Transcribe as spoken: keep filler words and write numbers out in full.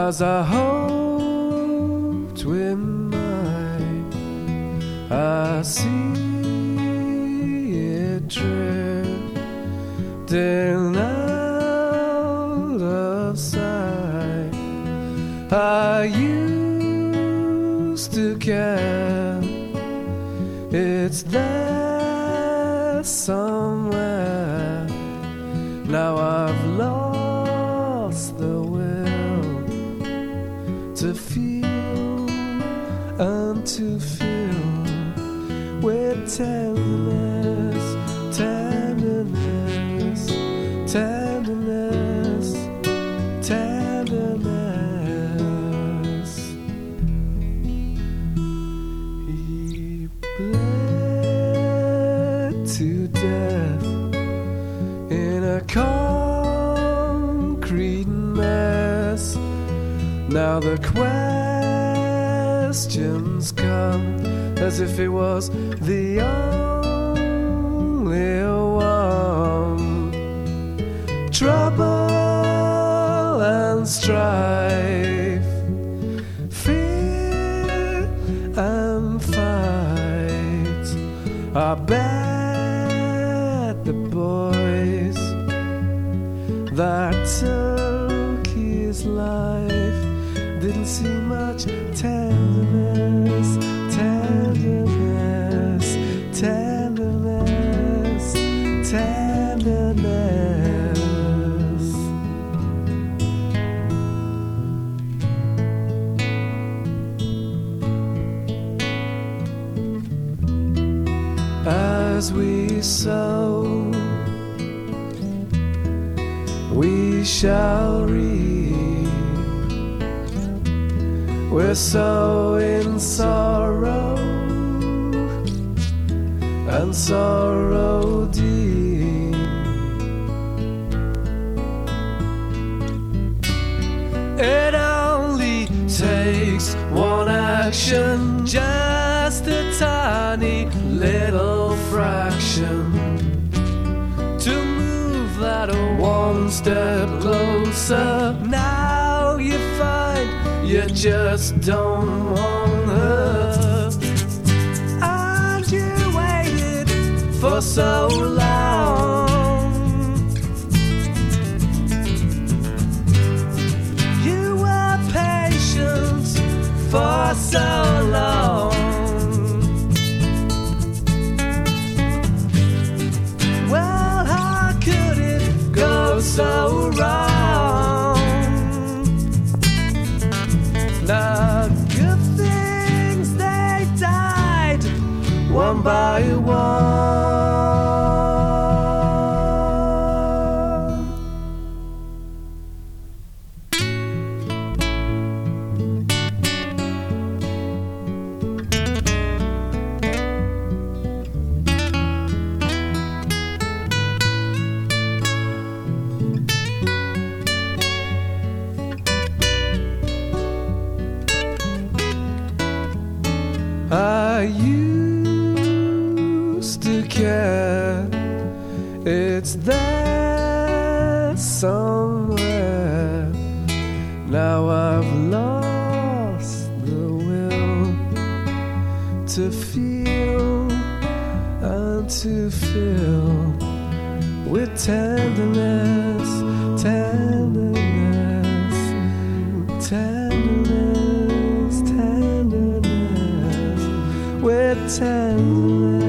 as I hoped we might. I see it drifting out of sight. I used to care, it's there somewhere. Now I've lost the will to feel and to feel with tenderness, tenderness, tenderness, tenderness. He bled to death in a concrete mess. Now the questions come as if it was the only one. Trouble and strife, fear and fight. I bet the boys that took his life didn't see much tenderness, tenderness, tenderness, tenderness. As we sow, we shall reap. We're sowing sorrow, and sorrow deep. It only takes one action, just a tiny little fraction, to move that one step closer. Now you find you just don't want her, and you waited for so long. You were patient for so long. Well, how could it go so wrong? Now good things, they died one by one. I used to care, it's there somewhere. Now I've lost the will to feel and to feel with tenderness, tenderness, tenderness, tenderness, with tenderness.